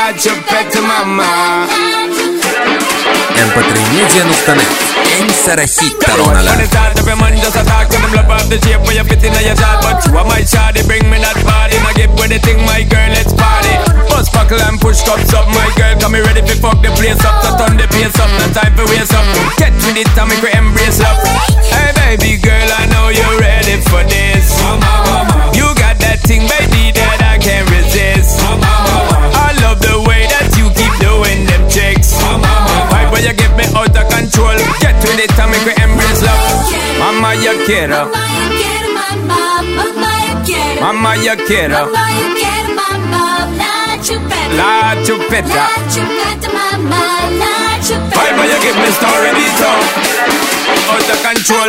chupette mama. mp3media.net Ensara hit taronala. When it start up, your man just attack and them love off the shape when you fit in your shot. But you are my shawty, bring me that body. Now get with the thing, my girl, let's party. Bust buckle and push cups up, my girl. Come me ready to fuck the place up. So turn the pace up, no time for waste up. Get with it, time we can embrace love. Hey baby girl, I know you're ready for this. You got that thing, baby, that I can't resist. I love the way that you keep doing them chicks. Why when you get me out of control? Get with it, time we can embrace love. Mama, you quiero. Mama, you quiero. La chupeta. Why when you give me story detail? Out of control.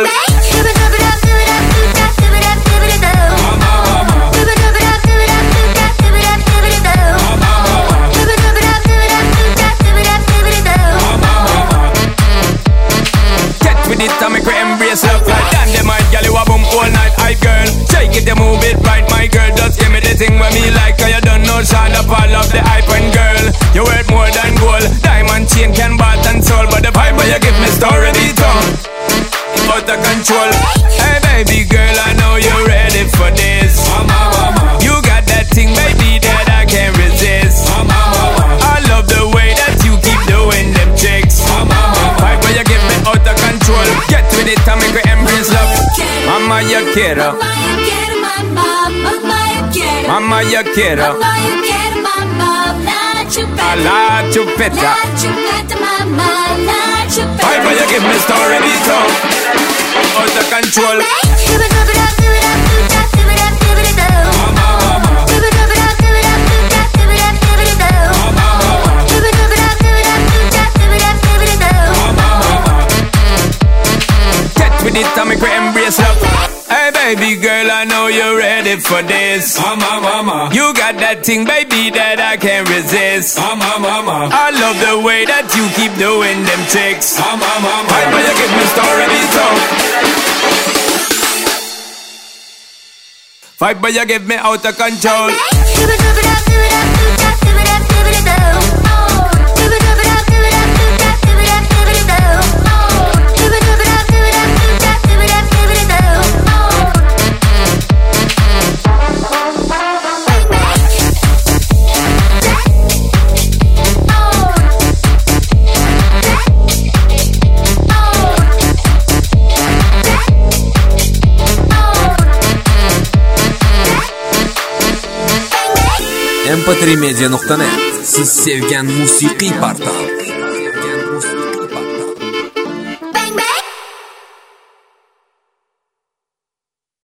With it, I make her embrace love. Like damn, them my girl, you a boom all night. I girl, shake it, you move it right, my girl. Just give me the thing where me like, cause you don't know, shine up all of the hype and girl. You worth more than gold. Diamond chain can bought and sold, but the vibe where you give me story detail. Out of control. Hey baby girl, I know you're ready for this. You got that thing, baby, that I can't resist. I love the way that you keep doing them chicks. Vibe where you give me out of control. Get with it and make her embrace love. Mama, you quiero. Mama, you quiero. A la chupeta. Vibe where you give me story detail. Out of control. With it, I make her embrace love. Hey baby girl, I know you're ready for this. You got that thing, baby, that I can't resist. I love the way that you keep doing them tricks. Why will you give me story detail? Fight but you give me out of control. mp3media.net Siz sevgan musiqiy portal.